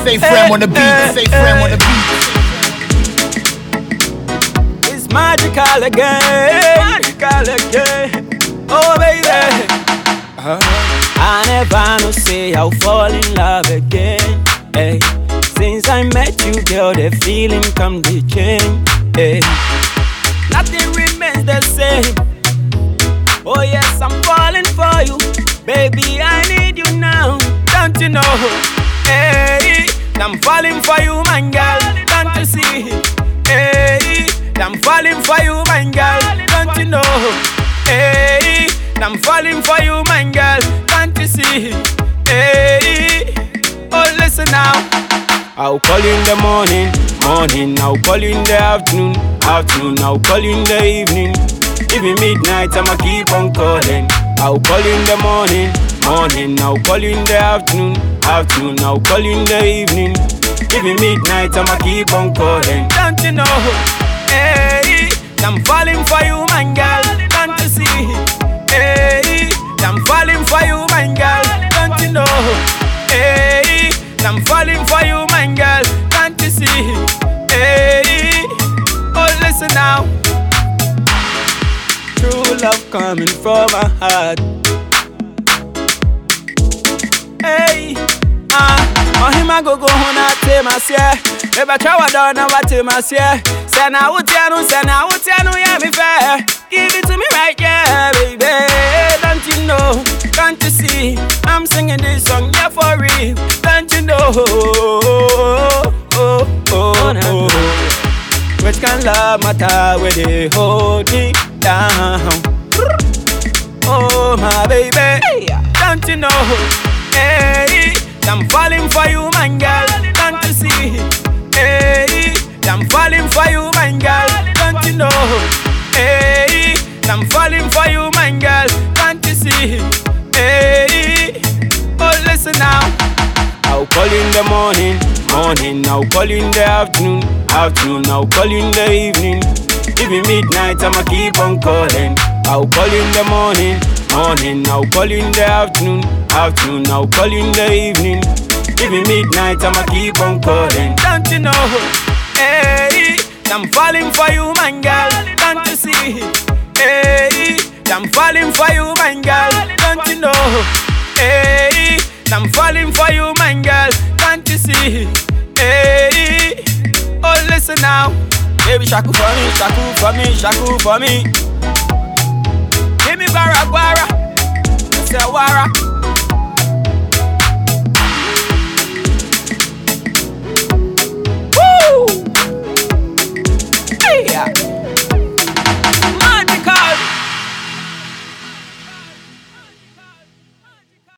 Say friend on the beat. Say friend on the beat. It's magical again. Magical again. Oh baby. I never know say I'll fall in love again. Hey. Since I met you, girl, the feeling come to change. Hey. Nothing remains the same. Oh yes, I'm falling for you. Baby, I need you now. Don't you know? Hey, I'm falling for you, my girl. Don't you see? Hey, I'm falling for you, my girl. Don't you know? Hey, I'm falling for you, my girl. Can't you see? Hey, oh listen now. I'll call you in the morning, morning. I'll call you in the afternoon, afternoon. I'll call you in the evening, even midnight. I'ma keep on calling. I'll call you in the morning, morning. I'll call you in the afternoon, afternoon. I'll call you in the evening, even midnight. I'ma keep on calling. Don't you know? Hey, I'm falling for you, my girl. Don't you see? Hey, I'm falling for you, my girl. Don't you know? Hey, I'm falling for you, my girl. Can't you see? Hey, oh listen now. True love coming from my heart. Hey, on him I go home take my share. Never try what done, never take my share. Say now what you know, yeah me fair. Give it to me right, yeah, baby. Don't you know? Can't you see? I'm singing this song, yeah, for real. Don't you know? Which can love matter when they hold me down? Oh, my baby. Don't you know? Hey, I'm falling for you, my girl. Don't you see? Hey, I'm falling for you, my girl. Don't you know? Hey, I'm falling for you, my girl. Can't you see? Hey, oh listen now. I'll call you in the morning, morning. I'll call you in the afternoon, afternoon. I'll call you in the evening, even midnight. I'ma keep on calling. I'll call you in the morning, morning. I'll call you in the afternoon, afternoon. I'll call you in the evening, even midnight. I'ma keep on calling. Don't you know? Hey, I'm falling for you, my girl. Don't you see? Hey, I'm falling for you, my girl. Don't you know? Hey, I'm falling for you, my girl. Can't you see? Hey, oh listen now. Baby, shaku for me, shaku for me, shaku for me. Give me bara bara, say wara.